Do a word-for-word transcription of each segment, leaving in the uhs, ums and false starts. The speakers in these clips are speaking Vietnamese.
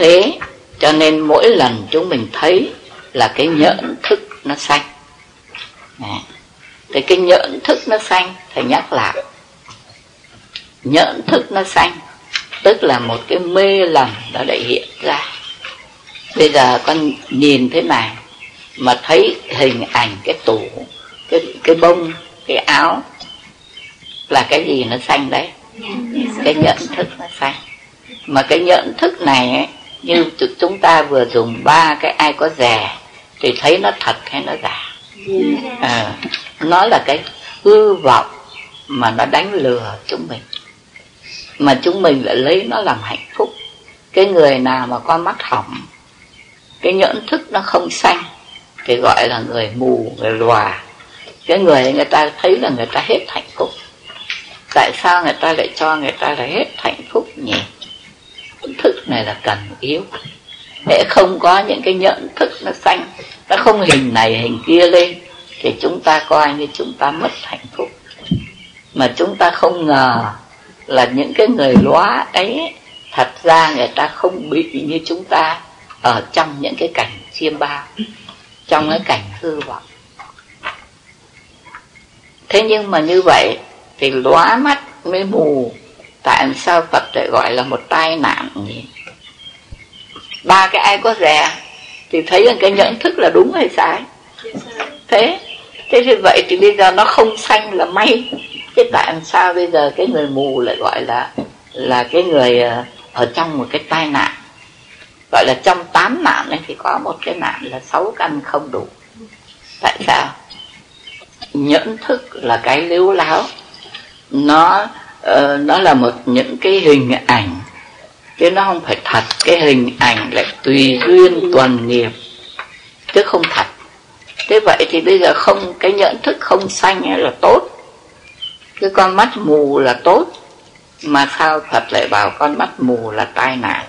thế cho nên mỗi lần chúng mình thấy là cái nhẫn thức nó sanh. À, thì cái nhẫn thức nó sanh, thầy nhắc lại, nhẫn thức nó sanh tức là một cái mê lầm nó đã hiện ra. Bây giờ con nhìn thế này mà thấy hình ảnh cái tủ, cái, cái bông, cái áo là cái gì nó sanh đấy? Cái nhận thức nó sanh. Mà cái nhận thức này ấy, như chúng ta vừa dùng ba cái ai có dè thì thấy nó thật hay nó giả? À, nó là cái hư vọng mà nó đánh lừa chúng mình, mà chúng mình lại lấy nó làm hạnh phúc. Cái người nào mà con mắt hỏng, cái nhẫn thức nó không sanh thì gọi là người mù, người lòa. Cái người người ta thấy là người ta hết hạnh phúc. Tại sao người ta lại cho người ta là hết hạnh phúc nhỉ? Thức này là cần yếu. Để không có những cái nhận thức nó sanh, nó không hình này hình kia lên, thì chúng ta coi như chúng ta mất hạnh phúc. Mà chúng ta không ngờ là những cái người lóa ấy, thật ra người ta không bị như chúng ta ở trong những cái cảnh chiêm bao, trong cái cảnh hư vọng. Thế nhưng mà như vậy thì lóa mắt mới mù. Tại sao Phật lại gọi là một tai nạn nhỉ? Ba cái ai có dè thì thấy rằng cái nhận thức là đúng hay sai? Thế Thế thì vậy thì bây giờ nó không sanh là may. Thế tại sao bây giờ cái người mù lại gọi là là cái người ở trong một cái tai nạn? Gọi là trong tám nạn này thì có một cái nạn là sáu căn không đủ. Tại sao? Nhẫn thức là cái lếu láo, nó uh, nó là một những cái hình ảnh, chứ nó không phải thật. Cái hình ảnh lại tùy duyên tuần nghiệp chứ không thật. Thế vậy thì bây giờ không, cái nhận thức không sanh là tốt, cái con mắt mù là tốt. Mà sao Phật lại bảo con mắt mù là tai nạn?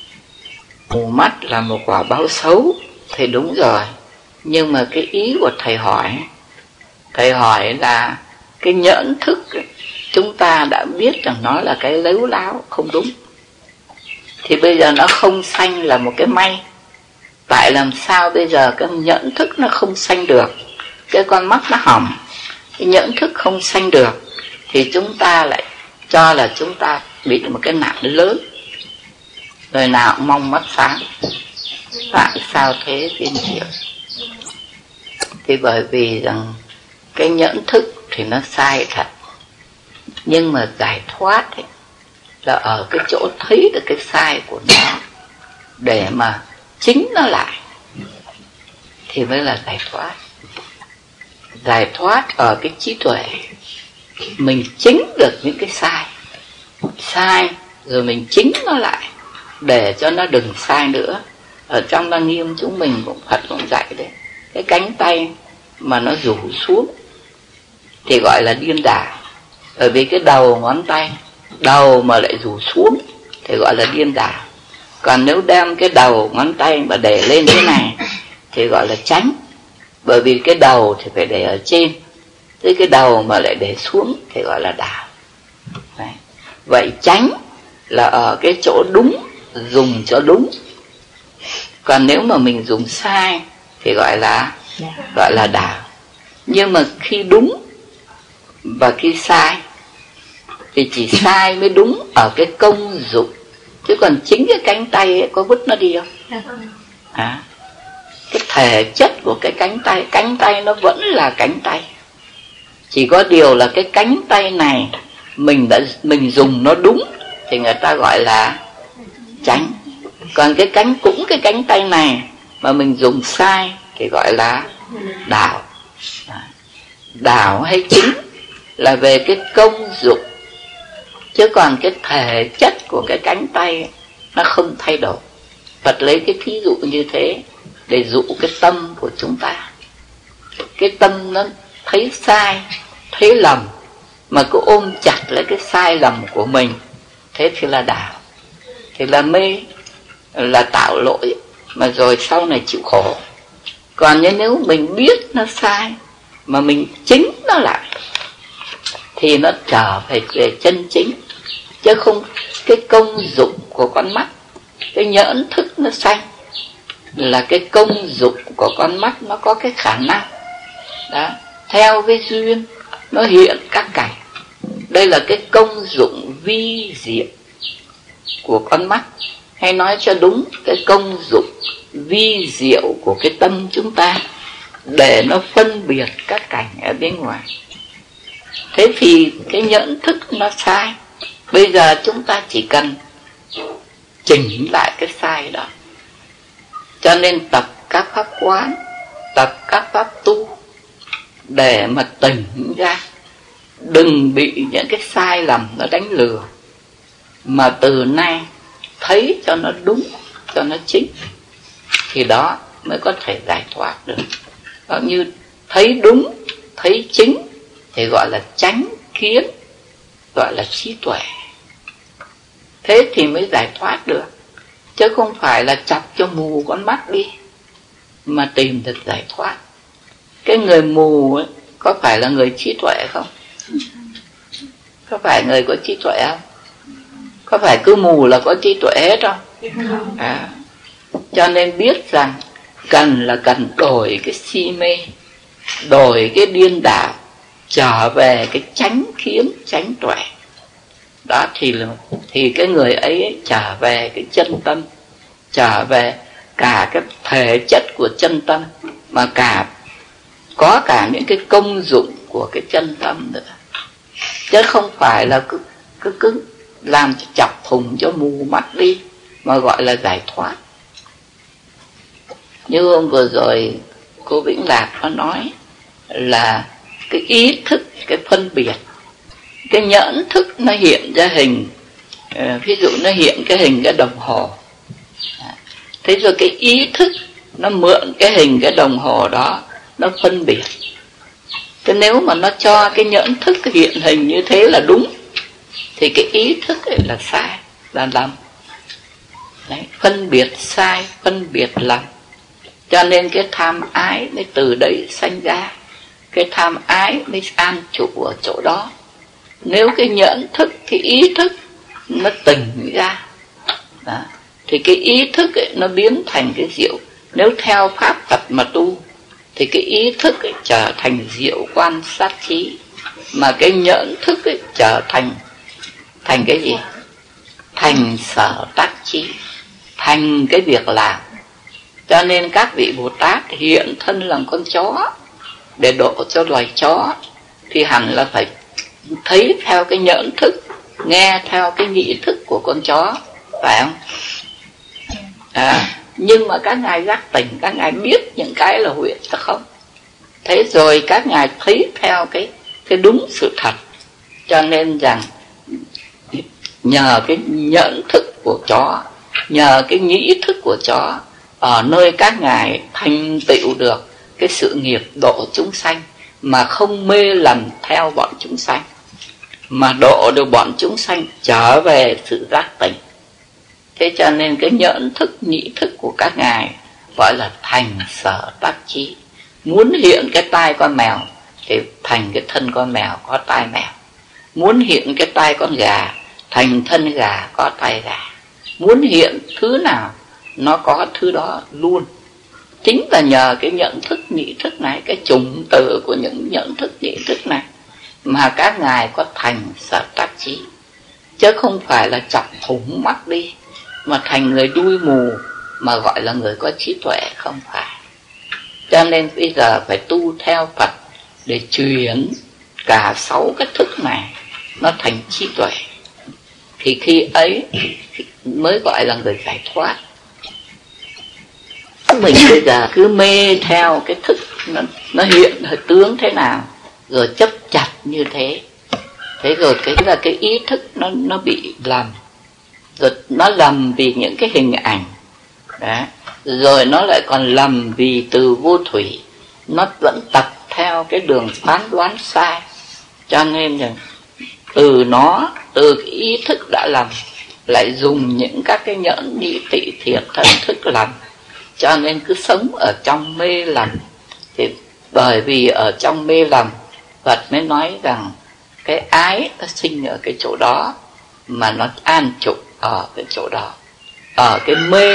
Mù mắt là một quả báo xấu thì đúng rồi. Nhưng mà cái ý của thầy hỏi, thầy hỏi là cái nhẫn thức chúng ta đã biết rằng nó là cái lếu láo không đúng, thì bây giờ nó không sanh là một cái may. Tại làm sao bây giờ cái nhẫn thức nó không sanh được, cái con mắt nó hỏng, cái nhẫn thức không sanh được, thì chúng ta lại cho là chúng ta bị một cái nạn lớn. Người nào cũng mong mắt sáng. Tại sao thế tiên triệu? Thì bởi vì rằng cái nhẫn thức thì nó sai thật, nhưng mà giải thoát ấy, là ở cái chỗ thấy được cái sai của nó để mà chính nó lại thì mới là giải thoát. Giải thoát ở cái trí tuệ, mình chính được những cái sai, sai rồi mình chính nó lại để cho nó đừng sai nữa. Ở trong Lăng Nghiêm chúng mình cũng Phật cũng dạy đấy, cái cánh tay mà nó rủ xuống thì gọi là điên đảo. Bởi vì cái đầu ngón tay, đầu mà lại rủ xuống thì gọi là điên đảo. Còn nếu đem cái đầu ngón tay mà để lên thế này thì gọi là chánh. Bởi vì cái đầu thì phải để ở trên, thế cái đầu mà lại để xuống thì gọi là đảo. Đấy. Vậy chánh là ở cái chỗ đúng, dùng cho đúng. Còn nếu mà mình dùng sai thì gọi là gọi là đảo. Nhưng mà khi đúng và khi sai thì chỉ sai mới đúng ở cái công dụng, chứ còn chính cái cánh tay ấy, có vứt nó đi không? À, cái thể chất của cái cánh tay, cánh tay nó vẫn là cánh tay. Chỉ có điều là cái cánh tay này mình đã mình dùng nó đúng thì người ta gọi là chánh. Còn cái cánh cũng cái cánh tay này mà mình dùng sai thì gọi là đảo. Đảo hay chính là về cái công dụng, chứ còn cái thể chất của cái cánh tay nó không thay đổi. Phật lấy cái thí dụ như thế để dụ cái tâm của chúng ta. Cái tâm nó thấy sai, thấy lầm, mà cứ ôm chặt lấy cái sai lầm của mình, thế thì là đảo, thì là mê, là tạo lỗi, mà rồi sau này chịu khổ. Còn nếu mình biết nó sai mà mình chính nó lại thì nó trở về về chân chính, chứ không cái công dụng của con mắt cái nhẫn thức nó sanh là cái công dụng của con mắt, nó có cái khả năng đó, theo cái duyên nó hiện các cảnh. Đây là cái công dụng vi diệu của con mắt, hay nói cho đúng, cái công dụng vi diệu của cái tâm chúng ta để nó phân biệt các cảnh ở bên ngoài. Thế thì cái nhận thức nó sai. Bây giờ chúng ta chỉ cần chỉnh lại cái sai đó. Cho nên tập các pháp quán, tập các pháp tu để mà tỉnh ra, đừng bị những cái sai lầm nó đánh lừa, mà từ nay thấy cho nó đúng, cho nó chính, thì đó mới có thể giải thoát được. Đó, như thấy đúng, thấy chính thì gọi là chánh kiến, gọi là trí tuệ. Thế thì mới giải thoát được, chứ không phải là chọc cho mù con mắt đi mà tìm được giải thoát. Cái người mù ấy, có phải là người trí tuệ không? Có phải người có trí tuệ không? Có phải cứ mù là có trí tuệ hết không? À, cho nên biết rằng cần là cần đổi cái si mê, đổi cái điên đảo, trở về cái chánh kiến, chánh tuệ. Đó thì là, thì cái người ấy trở về cái chân tâm, trở về cả cái thể chất của chân tâm, mà cả có cả những cái công dụng của cái chân tâm nữa, chứ không phải là cứ cứ cứ làm cho chọc thùng cho mù mắt đi mà gọi là giải thoát. Như hôm vừa rồi cô Vĩnh Lạc có nói là cái ý thức, cái phân biệt, cái nhẫn thức nó hiện ra hình, ví dụ nó hiện cái hình cái đồng hồ, thế rồi cái ý thức nó mượn cái hình cái đồng hồ đó nó phân biệt. Thế nếu mà nó cho cái nhẫn thức cái hiện hình như thế là đúng, thì cái ý thức ấy là sai, là lầm. Đấy, phân biệt sai, phân biệt lầm. Cho nên cái tham ái mới từ đấy sanh ra, cái tham ái mới an trụ ở chỗ đó. Nếu cái nhẫn thức, cái ý thức nó tỉnh ra đó, thì cái ý thức ấy, nó biến thành cái diệu. Nếu theo pháp Phật mà tu thì cái ý thức ấy trở thành diệu quan sát trí, mà cái nhẫn thức ấy trở thành thành cái gì? Thành sở tác trí, thành cái việc làm. Cho nên các vị Bồ Tát hiện thân làm con chó để độ cho loài chó, thì hẳn là phải thấy theo cái nhẫn thức, nghe theo cái nhĩ thức của con chó, phải không? À, nhưng mà các ngài giác tỉnh, các ngài biết những cái là huyễn là không. Thế rồi các ngài thấy theo cái cái đúng sự thật. Cho nên rằng nhờ cái nhẫn thức của chó, nhờ cái nhĩ thức của chó, ở nơi các ngài thành tựu được cái sự nghiệp độ chúng sanh, mà không mê lầm theo bọn chúng sanh, mà độ được bọn chúng sanh trở về sự giác tỉnh. Thế cho nên cái nhẫn thức, nhĩ thức của các ngài gọi là thành sở tác trí. Muốn hiện cái tai con mèo thì thành cái thân con mèo có tai mèo. Muốn hiện cái tai con gà, thành thân gà có tai gà. Muốn hiện thứ nào nó có thứ đó luôn. Chính là nhờ cái nhận thức nhị thức này, cái chủng tử của những nhận thức nhị thức này, mà các ngài có thành sở tác trí. Chứ không phải là chọc thủng mắt đi mà thành người đuôi mù mà gọi là người có trí tuệ, không phải. Cho nên bây giờ phải tu theo Phật để chuyển cả sáu cái thức này nó thành trí tuệ, thì khi ấy mới gọi là người giải thoát. Mình bây giờ cứ mê theo cái thức nó, nó hiện tướng thế nào, rồi chấp chặt như thế. Thế rồi cái là cái ý thức nó nó bị lầm, rồi nó lầm vì những cái hình ảnh đó, rồi nó lại còn lầm vì từ vô thủy, nó vẫn tập theo cái đường phán đoán sai. Cho nên là từ nó, từ cái ý thức đã lầm, lại dùng những các cái nhẫn nhị tị thiệt thân thức lầm. Cho nên cứ sống ở trong mê lầm. Thì bởi vì ở trong mê lầm, Phật mới nói rằng cái ái nó sinh ở cái chỗ đó, mà nó an trụ ở cái chỗ đó. ở cái mê.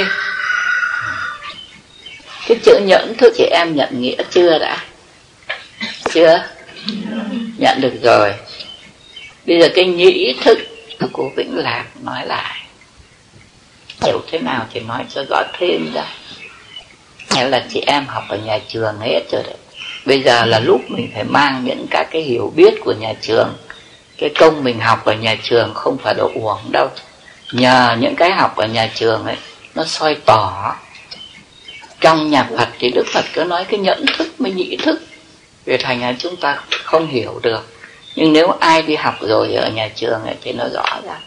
Cái chữ nhẫn thức chị em nhận nghĩa chưa đã? Chưa? Nhận được rồi. Bây giờ cái nhĩ thức của Vĩnh Lạc nói lại, hiểu thế nào thì nói cho rõ thêm ra. Hay là chị em học ở nhà trường hết rồi đấy. Bây giờ là lúc mình phải mang những các cái hiểu biết của nhà trường. Cái công mình học ở nhà trường không phải là uổng đâu. Nhờ những cái học ở nhà trường ấy, nó soi tỏ. Trong nhà Phật thì Đức Phật cứ nói cái nhẫn thức mới nhĩ thức, vì thành ra chúng ta không hiểu được. Nhưng nếu ai đi học rồi ở nhà trường ấy, thì nó rõ ra.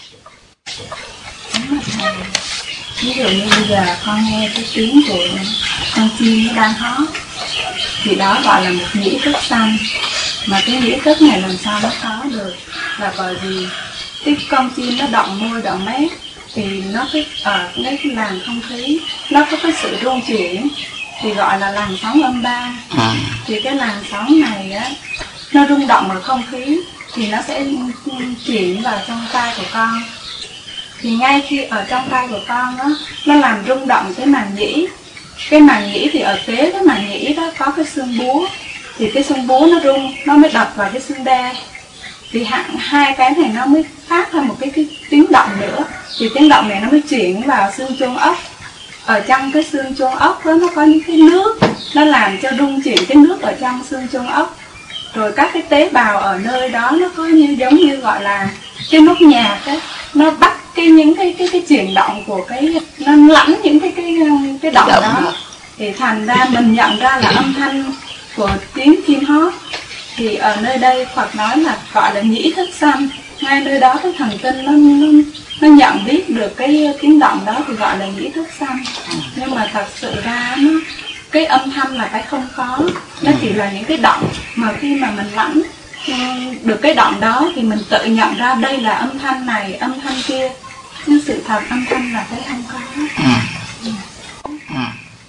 Ví dụ như bây giờ con nghe cái tiếng của con chim nó đang hót, thì đó gọi là một nhĩ thức xanh. Mà cái nhĩ thức này làm sao nó có được, là bởi vì cái con chim nó động môi động mép, thì nó cái ở cái làn không khí nó có cái sự rung chuyển, thì gọi là làn sóng âm ba. À. Thì cái làn sóng này á, nó rung động ở không khí thì nó sẽ chuyển vào trong tai của con. Thì ngay khi ở trong tai của con đó, nó làm rung động cái màng nhĩ. Cái màng nhĩ thì ở kế cái màng nhĩ đó có cái xương búa, thì cái xương búa nó rung, nó mới đập vào cái xương đe. Thì hai cái này nó mới phát ra một cái, cái tiếng động nữa. Thì tiếng động này nó mới chuyển vào xương chôn ốc. Ở trong cái xương chôn ốc đó nó có những cái nước, nó làm cho rung chuyển cái nước ở trong xương chôn ốc. Rồi các cái tế bào ở nơi đó nó có như giống như gọi là cái nốt nhạc ấy, nó bắt cái những cái cái cái chuyển động của cái, nó lãnh những cái cái cái động đó, thì thành ra mình nhận ra là âm thanh của tiếng chim hót. Thì ở nơi đây Phật nói là gọi là nhĩ thức xanh. Ngay nơi đó cái thần kinh nó, nó nó nhận biết được cái tiếng động đó thì gọi là nhĩ thức xanh. Nhưng mà thật sự ra nó, cái âm thanh là cái không khó, nó chỉ là những cái động mà khi mà mình lãnh được cái động đó thì mình tự nhận ra đây là âm thanh này, âm thanh kia. Nhưng sự thật âm thanh là cái không có. Ừ. Ừ. Ừ.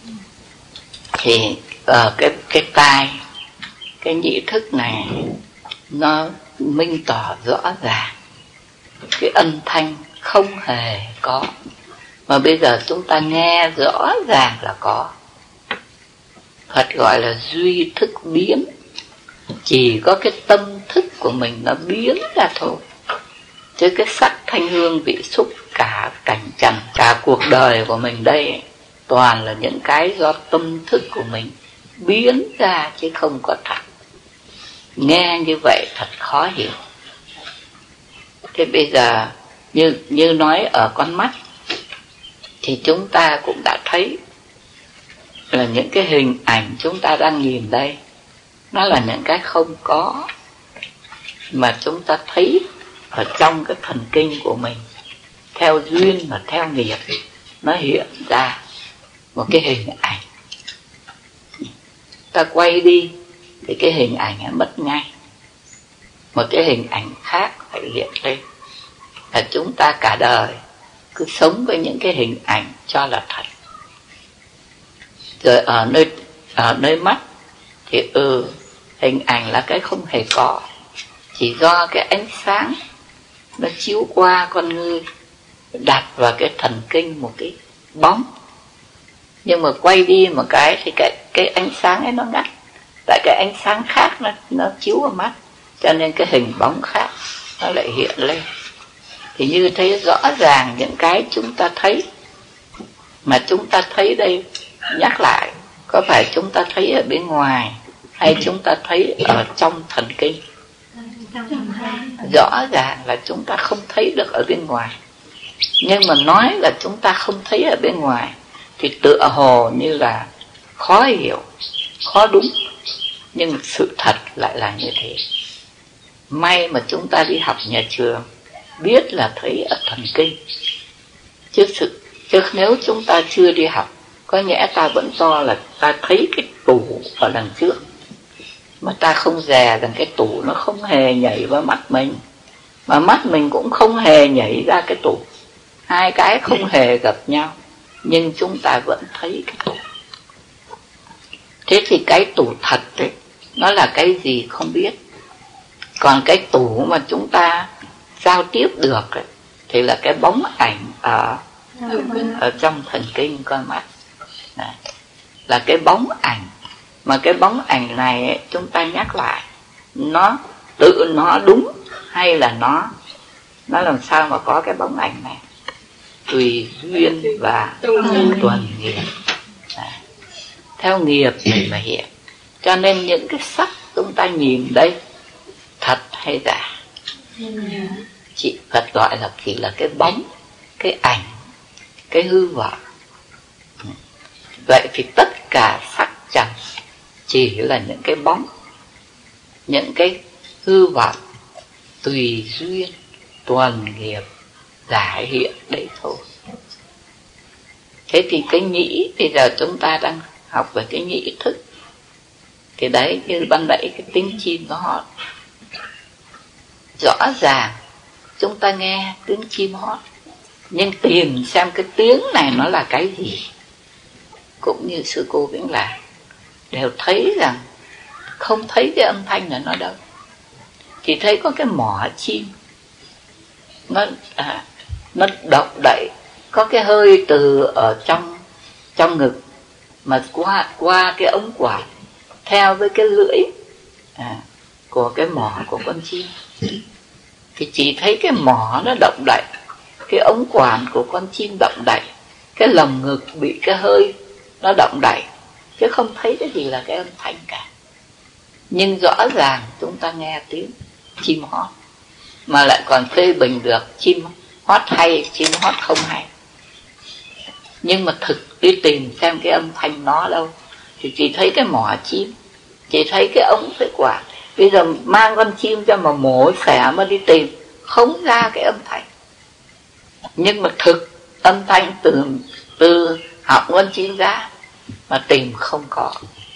Thì ở cái cái tai, cái nhĩ thức này nó minh tỏ rõ ràng cái âm thanh không hề có, mà bây giờ chúng ta nghe rõ ràng là có. Phật gọi là duy thức biến, chỉ có cái tâm thức của mình nó biến ra thôi. Chứ cái sắc thanh hương vị xúc, cả cảnh trần, cả cuộc đời của mình đây toàn là những cái do tâm thức của mình biến ra chứ không có thật. Nghe như vậy thật khó hiểu. Thế bây giờ như, như nói ở con mắt, thì chúng ta cũng đã thấy là những cái hình ảnh chúng ta đang nhìn đây, nó là những cái không có, mà chúng ta thấy ở trong cái thần kinh của mình, theo duyên và theo nghiệp, nó hiện ra một cái hình ảnh. Ta quay đi thì cái hình ảnh nó mất ngay, một cái hình ảnh khác phải hiện lên. Là chúng ta cả đời cứ sống với những cái hình ảnh cho là thật. Rồi ở nơi ở nơi mắt thì ừ hình ảnh là cái không hề có, chỉ do cái ánh sáng nó chiếu qua con ngươi, đặt vào cái thần kinh một cái bóng. Nhưng mà quay đi một cái thì cái, cái ánh sáng ấy nó ngắt, tại cái ánh sáng khác nó, nó chiếu vào mắt, cho nên cái hình bóng khác nó lại hiện lên. Thì như thế rõ ràng những cái chúng ta thấy, mà chúng ta thấy đây, nhắc lại, có phải chúng ta thấy ở bên ngoài hay chúng ta thấy ở trong thần kinh? Rõ ràng là chúng ta không thấy được ở bên ngoài. Nhưng mà nói là chúng ta không thấy ở bên ngoài thì tựa hồ như là khó hiểu, khó đúng. Nhưng sự thật lại là như thế. May mà chúng ta đi học nhà trường, biết là thấy ở thần kinh. Chứ, sự, chứ nếu chúng ta chưa đi học, có nhẽ ta vẫn cho là ta thấy cái tủ ở đằng trước, mà ta không dè rằng cái tủ nó không hề nhảy vào mắt mình, mà mắt mình cũng không hề nhảy ra cái tủ. Hai cái không hề gặp nhau, nhưng chúng ta vẫn thấy cái tủ. Thế thì cái tủ thật đấy, nó là cái gì không biết. Còn cái tủ mà chúng ta giao tiếp được ấy, thì là cái bóng ảnh ở ở trong thần kinh con mắt. Đấy. Là cái bóng ảnh. Mà cái bóng ảnh này ấy, chúng ta nhắc lại, nó tự nó đúng hay là nó nó làm sao mà có cái bóng ảnh này? Tùy duyên và tuần nghiệp. Đấy. Theo nghiệp này mà hiện. Cho nên những cái sắc chúng ta nhìn đây thật hay giả? Chị Phật gọi là chỉ là cái bóng, cái ảnh, cái hư vọng. Vậy thì tất cả sắc trần chỉ là những cái bóng, những cái hư vọng, tùy duyên, tuần nghiệp, giả hiện đấy thôi. Thế thì cái nhĩ, bây giờ chúng ta đang học về cái nhĩ thức. Thì đấy, như ban nãy cái tiếng chim nó hót. Rõ ràng chúng ta nghe tiếng chim hót, nhưng tìm xem cái tiếng này nó là cái gì. Cũng như sư cô Vĩnh Lạc đều thấy rằng không thấy cái âm thanh này nó đâu, chỉ thấy có cái mỏ chim nó à, nó động đậy, có cái hơi từ ở trong trong ngực mà qua qua cái ống quạt theo với cái lưỡi à, của cái mỏ của con chim. Thì chỉ thấy cái mỏ nó động đậy, cái ống quản của con chim động đậy, cái lồng ngực bị cái hơi nó động đậy, chứ không thấy cái gì là cái âm thanh cả. Nhưng rõ ràng chúng ta nghe tiếng chim hót, mà lại còn phê bình được chim hót hay, chim hót không hay. Nhưng mà thực đi tìm xem cái âm thanh nó đâu, thì chỉ thấy cái mỏ chim, chỉ thấy cái ống phế quản. Bây giờ mang con chim cho mà mổ xẻ mà đi tìm, không ra cái âm thanh. Nhưng mà thực âm thanh từ từ họng con chim ra mà tìm không có.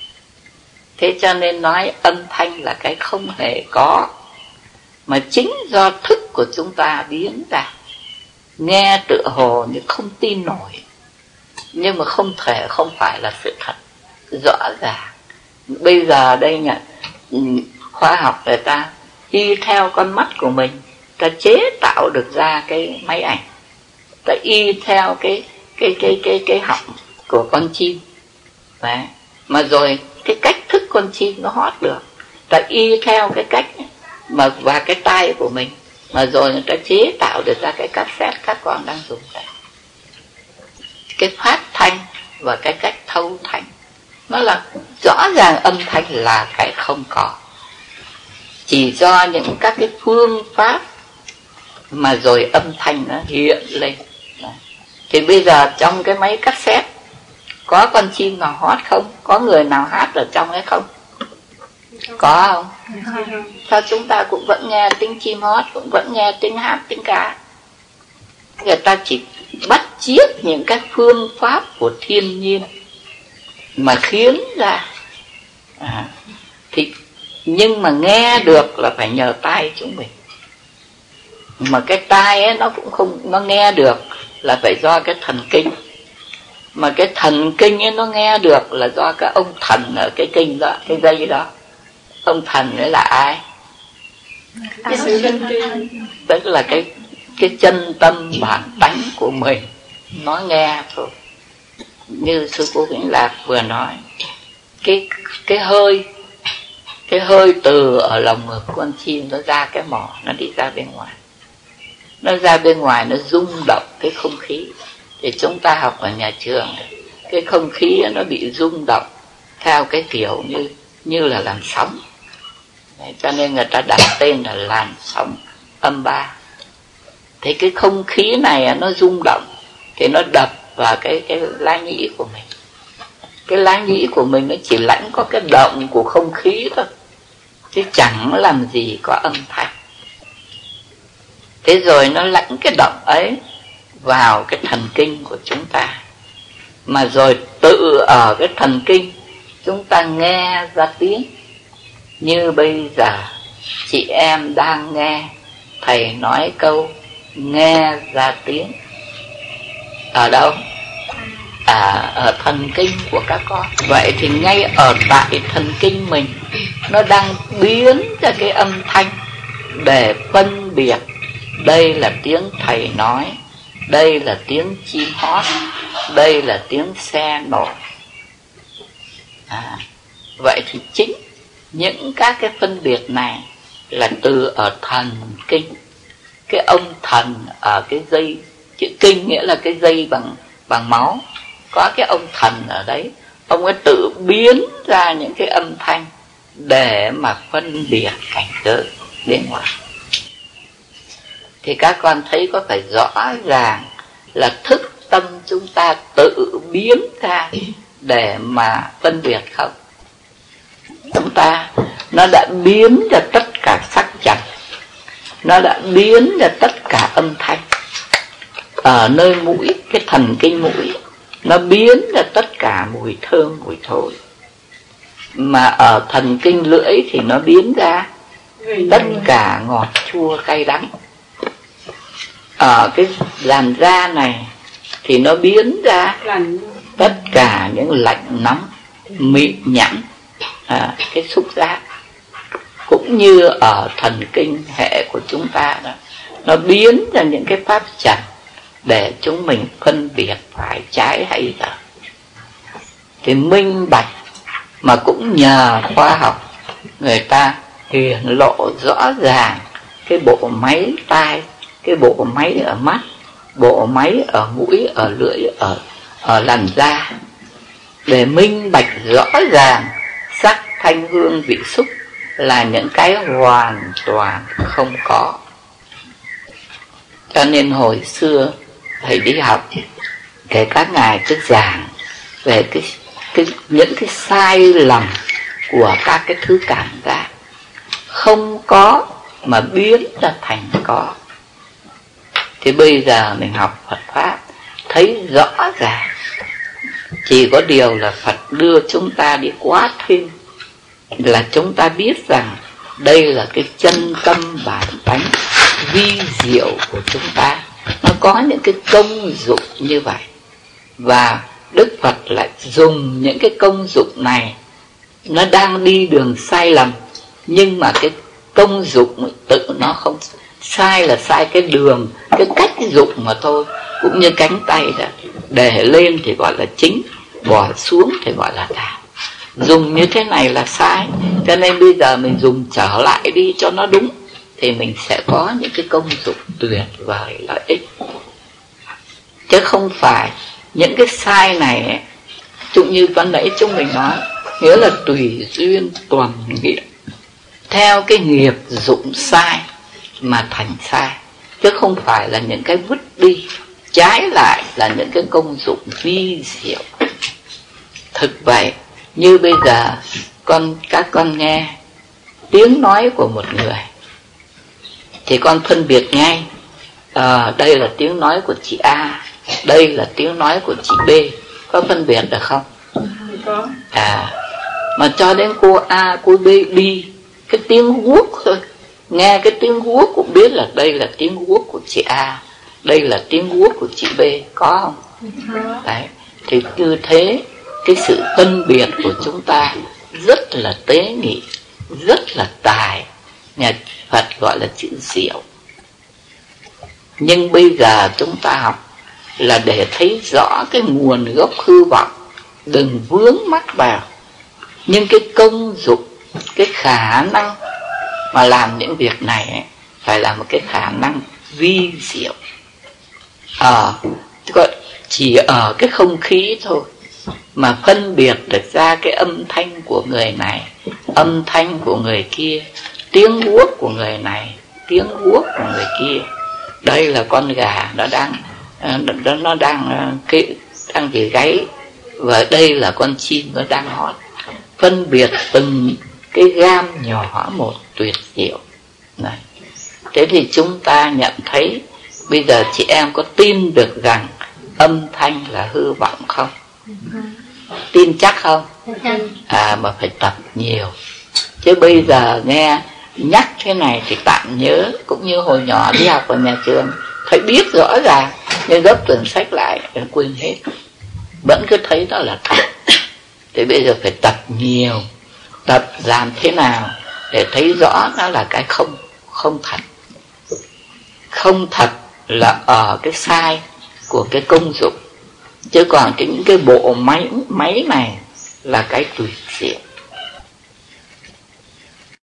Thế cho nên nói âm thanh là cái không hề có, mà chính do thức của chúng ta biến ra. Nghe tựa hồ nhưng không tin nổi, nhưng mà không thể không phải là sự thật. Rõ ràng bây giờ đây nhỉ, khoa học người ta y theo con mắt của mình, ta chế tạo được ra cái máy ảnh, ta y theo cái cái cái cái cái họng của con chim. Đấy. Mà rồi cái cách thức con chim nó hót được, ta y theo cái cách mà và cái tai của mình, mà rồi người ta chế tạo được ra cái cassette các con đang dùng đây. Cái phát thanh và cái cách thâu thanh, nó là rõ ràng âm thanh là cái không có, chỉ do những các cái phương pháp mà rồi âm thanh nó hiện lên. Đấy. Thì bây giờ trong cái máy cassette có con chim nào hót không? Có người nào hát ở trong ấy không? Có không? Sao chúng ta cũng vẫn nghe tiếng chim hót, cũng vẫn nghe tiếng hát, tiếng ca. Người ta chỉ bắt chước những cái phương pháp của thiên nhiên mà khiến ra à, thì nhưng mà nghe được là phải nhờ tai chúng mình. Mà cái tai ấy nó cũng không, nó nghe được là phải do cái thần kinh. Mà cái thần kinh ấy nó nghe được là do cái ông thần ở cái kinh đó, cái dây đó. Ông thần ấy là ai? Cái sự linh kinh. Tức là cái cái chân tâm bản tánh của mình nó nghe thôi. Như sư cô Vĩnh Lạc vừa nói, cái cái hơi cái hơi từ ở lồng ngực con chim nó ra cái mỏ, nó đi ra bên ngoài, nó ra bên ngoài nó rung động cái không khí. Thì chúng ta học ở nhà trường, cái không khí nó bị rung động theo cái kiểu như như là làn sóng. Đấy, cho nên người ta đặt tên là làn sóng âm ba. Thế cái không khí này nó rung động thì nó đập vào cái cái lá nhĩ của mình. Cái lá nhĩ của mình nó chỉ lãnh có cái động của không khí thôi, chứ chẳng làm gì có âm thanh. Thế rồi nó lãnh cái động ấy vào cái thần kinh của chúng ta, mà rồi tự ở cái thần kinh chúng ta nghe ra tiếng. Như bây giờ chị em đang nghe thầy nói câu nghe ra tiếng ở đâu? À, ở thần kinh của các con. Vậy thì ngay ở tại thần kinh mình, nó đang biến ra cái âm thanh để phân biệt đây là tiếng thầy nói, đây là tiếng chim hót, đây là tiếng xe nổ. À, vậy thì chính những các cái phân biệt này là từ ở thần kinh. Cái ông thần ở cái dây, chữ kinh nghĩa là cái dây bằng bằng máu, có cái ông thần ở đấy, ông ấy tự biến ra những cái âm thanh để mà phân biệt cảnh giới bên ngoài. Thì các con thấy có phải rõ ràng là thức tâm chúng ta tự biến ra để mà phân biệt không? Chúng ta nó đã biến ra tất cả sắc trần, nó đã biến ra tất cả âm thanh. Ở nơi mũi, cái thần kinh mũi, nó biến ra tất cả mùi thơm, mùi thối. Mà ở thần kinh lưỡi thì nó biến ra tất cả ngọt, chua, cay, đắng. Ở cái làn da này thì nó biến ra tất cả những lạnh, nóng, mịn, nhẵn, à, cái xúc giác. Cũng như ở thần kinh hệ của chúng ta đó, nó biến ra những cái pháp trần để chúng mình phân biệt phải trái hay dở. Thì minh bạch mà cũng nhờ khoa học người ta hiển lộ rõ ràng cái bộ máy tai, cái bộ máy ở mắt, bộ máy ở mũi, ở lưỡi, ở, ở làn da, để minh bạch rõ ràng sắc, thanh, hương, vị, xúc là những cái hoàn toàn không có. Cho nên hồi xưa thầy đi học, kể các ngài cứ giảng về cái, cái những cái sai lầm của các cái thứ cảm giác, không có mà biến ra thành có. Thì bây giờ mình học Phật Pháp thấy rõ ràng, chỉ có điều là Phật đưa chúng ta đi quá thêm, là chúng ta biết rằng đây là cái chân tâm bản tánh vi diệu của chúng ta, nó có những cái công dụng như vậy. Và Đức Phật lại dùng những cái công dụng này, nó đang đi đường sai lầm, nhưng mà cái công dụng tự nó không sai, là sai cái đường, cái cách dụng mà thôi. Cũng như cánh tay đó, để lên thì gọi là chính, bỏ xuống thì gọi là tà. Dùng như thế này là sai, cho nên bây giờ mình dùng trở lại đi cho nó đúng, thì mình sẽ có những cái công dụng tuyệt vời lợi ích. Chứ không phải những cái sai này ấy, cũng như con nãy chúng mình nói, nghĩa là tùy duyên tuần nghiệp, theo cái nghiệp dụng sai mà thành sai, chứ không phải là những cái vứt đi. Trái lại là những cái công dụng vi diệu. Thực vậy, như bây giờ con các con nghe tiếng nói của một người thì con phân biệt ngay, à, đây là tiếng nói của chị A, đây là tiếng nói của chị B. Có phân biệt được không? Có. À, mà cho đến cô A, cô B đi cái tiếng guốc thôi, nghe cái tiếng guốc cũng biết là đây là tiếng guốc của chị A, đây là tiếng guốc của chị B. Có không? Có. Đấy, thì như thế cái sự phân biệt của chúng ta rất là tế nhị, rất là tài. Nhà Phật gọi là chữ diệu. Nhưng bây giờ chúng ta học là để thấy rõ cái nguồn gốc hư vọng, đừng vướng mắc vào. Nhưng cái công dụng, cái khả năng mà làm những việc này ấy, phải là một cái khả năng vi diệu. Ở chỉ ở cái không khí thôi mà phân biệt được ra cái âm thanh của người này, âm thanh của người kia, tiếng guốc của người này, tiếng guốc của người kia. Đây là con gà nó đang nó đang cái đang gì gáy, và đây là con chim nó đang hót. Phân biệt từng cái gam nhỏ một tuyệt diệu này. Thế thì chúng ta nhận thấy bây giờ chị em có tin được rằng âm thanh là hư vọng không? Tin chắc không? À, mà phải tập nhiều. Chứ bây giờ nghe nhắc thế này thì tạm nhớ. Cũng như hồi nhỏ đi học ở nhà trường, thầy biết rõ ràng, nhưng gấp quyển sách lại quên hết, vẫn cứ thấy đó là thật. Thì bây giờ phải tập nhiều. Tập làm thế nào để thấy rõ nó là cái không, không thật. Không thật là ở cái sai của cái công dụng. Chứ còn cái, những cái bộ máy máy này là cái tùy tiện.